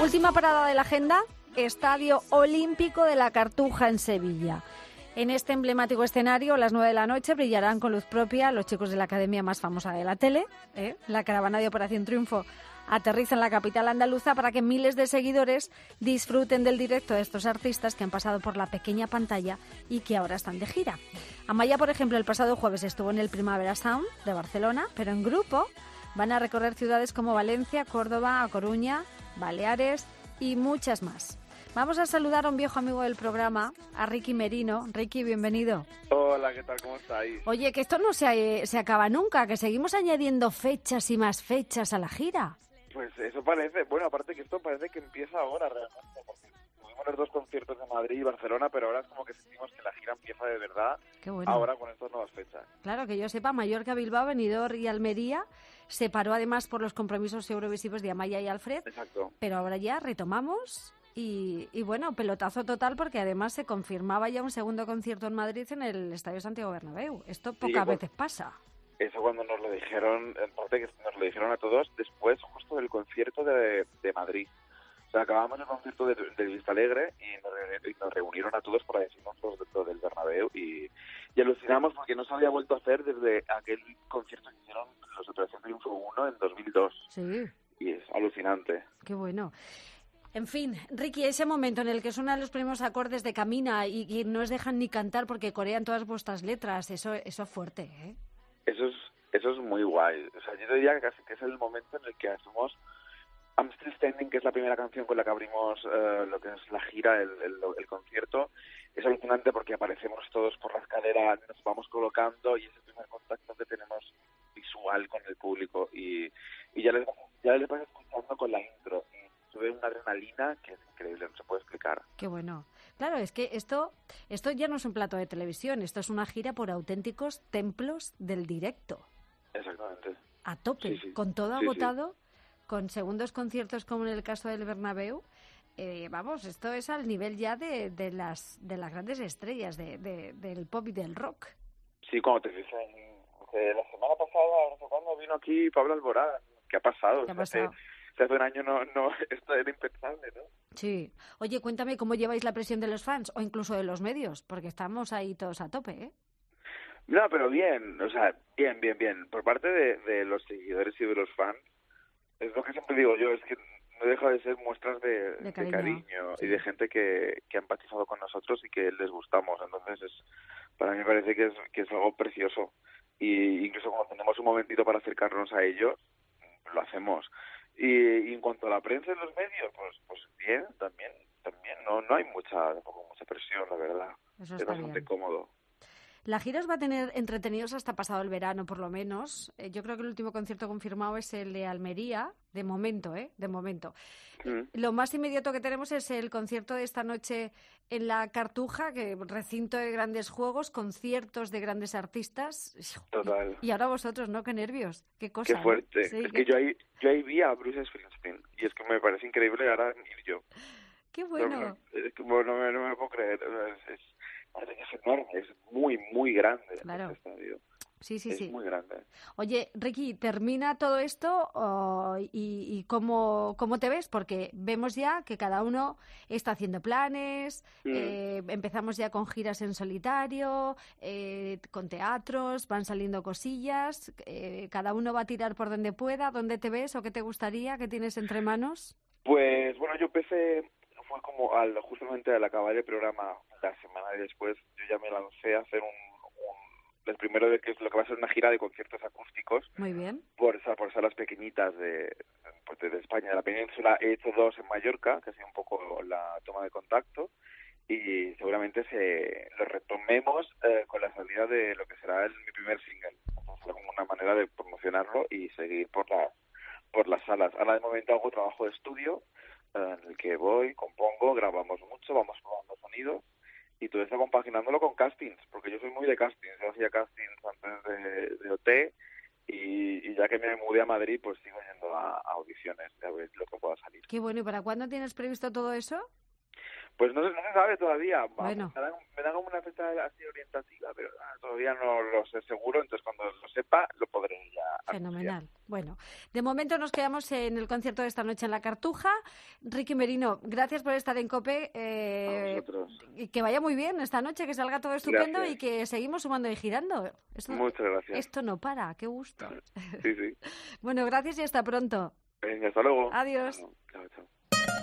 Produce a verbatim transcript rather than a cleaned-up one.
Última parada de la agenda, Estadio Olímpico de la Cartuja en Sevilla. En este emblemático escenario, a las nueve de la noche, brillarán con luz propia los chicos de la academia más famosa de la tele. ¿eh? La caravana de Operación Triunfo aterriza en la capital andaluza para que miles de seguidores disfruten del directo de estos artistas que han pasado por la pequeña pantalla y que ahora están de gira. Amaya, por ejemplo, el pasado jueves estuvo en el Primavera Sound de Barcelona, pero en grupo van a recorrer ciudades como Valencia, Córdoba, A Coruña, Baleares y muchas más. Vamos a saludar a un viejo amigo del programa, a Ricky Merino. Ricky, bienvenido. Hola, ¿qué tal? ¿Cómo estáis? Oye, que esto no se, se acaba nunca, que seguimos añadiendo fechas y más fechas a la gira. Pues eso parece, bueno, aparte que esto parece que empieza ahora realmente, porque tuvimos los dos conciertos de Madrid y Barcelona, pero ahora es como que sentimos que la gira empieza de verdad. Qué bueno. Ahora con estas nuevas fechas. Claro, que yo sepa, Mallorca, Bilbao, Benidorm y Almería se paró además por los compromisos eurovisivos de Amaya y Alfred. Exacto. Pero ahora ya retomamos y, y bueno, pelotazo total porque además se confirmaba ya un segundo concierto en Madrid en el Estadio Santiago Bernabéu. Esto pocas sí, pues, veces pasa. Eso cuando nos lo dijeron, en parte que nos lo dijeron a todos después justo del concierto de, de Madrid. O sea, acabamos el concierto de, de Vista Alegre y nos, y nos reunieron a todos para decirnos lo, lo del Bernabéu y, y alucinamos porque no se había vuelto a hacer desde aquel concierto que hicieron los Operación Triunfo uno en dos mil dos. Sí. Y es alucinante. Qué bueno. En fin, Ricky, ese momento en el que suenan los primeros acordes de Camina y que no os dejan ni cantar porque corean todas vuestras letras, eso, eso es fuerte, ¿eh? Eso es, eso es muy guay. O sea, yo diría que casi que es el momento en el que hacemos I'm Still Standing, que es la primera canción con la que abrimos uh, lo que es la gira, el, el, el concierto. Es alucinante porque aparecemos todos por la escalera, nos vamos colocando y es el primer contacto que tenemos visual con el público. Y, y ya les ya les vas escuchando con la intro. Y sube una adrenalina que es increíble, no se puede explicar. Qué bueno. Claro, es que esto, esto ya no es un plato de televisión, esto es una gira por auténticos templos del directo. Exactamente. A tope, sí, sí. con todo sí, agotado, sí. con segundos conciertos como en el caso del Bernabéu. Eh, vamos, esto es al nivel ya de, de las de las grandes estrellas de, de, del pop y del rock. Sí, como te dicen, eh, la semana pasada, no sé cuándo, vino aquí Pablo Alborán. ¿Qué ha pasado? ¿Qué ha pasado? Hace, hace un año no, no, esto era impensable, ¿no? Sí. Oye, cuéntame cómo lleváis la presión de los fans o incluso de los medios, porque estamos ahí todos a tope, ¿eh? No, pero bien, o sea, bien, bien, bien. Por parte de, de los seguidores y de los fans, es lo que siempre digo yo, es que no deja de ser muestras de, de cariño, de cariño sí. y de gente que, que ha empatizado con nosotros y que les gustamos. Entonces, es para mí me parece que es, que es algo precioso. Y incluso cuando tenemos un momentito para acercarnos a ellos, lo hacemos. Y, y en cuanto a la prensa y los medios, pues pues bien, también, también. No no hay mucha tampoco mucha presión, la verdad. Eso es está bastante bien. cómodo. La gira os va a tener entretenidos hasta pasado el verano, por lo menos. Eh, yo creo que el último concierto confirmado es el de Almería, de momento, ¿eh? De momento. Mm. Lo más inmediato que tenemos es el concierto de esta noche en la Cartuja, que recinto de grandes juegos, conciertos de grandes artistas. Total. Y, y ahora vosotros, ¿no? Qué nervios, qué cosa. Qué fuerte. ¿no? Sí, es qué... que yo ahí, yo ahí vi a Bruce Springsteen y es que me parece increíble ahora ir yo. Qué bueno. No, es como no me, no me puedo creer. Es, es, parece que es enorme, es muy, muy grande. Claro. Este estadio. Sí, sí, es sí. muy grande. Oye, Ricky, ¿termina todo esto oh, y, y cómo, cómo te ves? Porque vemos ya que cada uno está haciendo planes, mm. eh, empezamos ya con giras en solitario, eh, con teatros, van saliendo cosillas, eh, cada uno va a tirar por donde pueda. ¿Dónde te ves o qué te gustaría? ¿Qué tienes entre manos? Pues, bueno, yo empecé, fue como al, justamente al acabar el programa, la semana después, yo ya me lancé a hacer un el primero de que es lo que va a ser una gira de conciertos acústicos. Muy bien. Por, por salas pequeñitas de, pues de España, de la península. He hecho dos en Mallorca, que ha sido un poco la toma de contacto, y seguramente se lo retomemos eh, con la salida de lo que será el, mi primer single. Entonces, como una manera de promocionarlo y seguir por las por las salas. Ahora de momento hago trabajo de estudio, eh, en el que voy, compongo, grabamos mucho, vamos probando sonidos, y todo esto compaginándolo con castings, porque yo soy muy de castings. Yo hacía castings antes de, de O T y, y ya que me mudé a Madrid, pues sigo yendo a, a audiciones a ver lo que pueda salir. Qué bueno. ¿Y para cuándo tienes previsto todo eso? Pues no, se- no se sabe todavía. Vamos, Bueno. Me, dan, me dan como una fecha así orientativa, pero ah, todavía no lo sé seguro, entonces cuando lo sepa lo podré ya anunciar. Fenomenal. Bueno, de momento nos quedamos en el concierto de esta noche en La Cartuja. Ricky Merino, gracias por estar en COPE. Eh, A vosotros. y que vaya muy bien esta noche, que salga todo estupendo Gracias. y que seguimos sumando y girando. Esto, Muchas gracias. esto no para, qué gusto. Sí, sí. Bueno, gracias y hasta pronto. Venga, hasta luego. Adiós. Chao, chao.